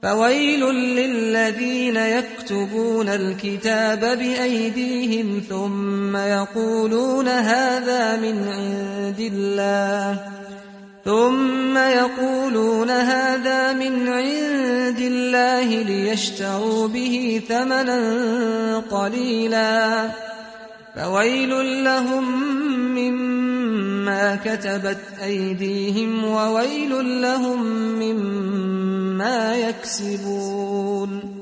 فويل للذين يكتبون الكتاب بأيديهم ثم يقولون هذا من عند الله ليشتروا به ثمنا قليلا فويل لهم مما كتبت أيديهم وويل لهم مما يكسبون.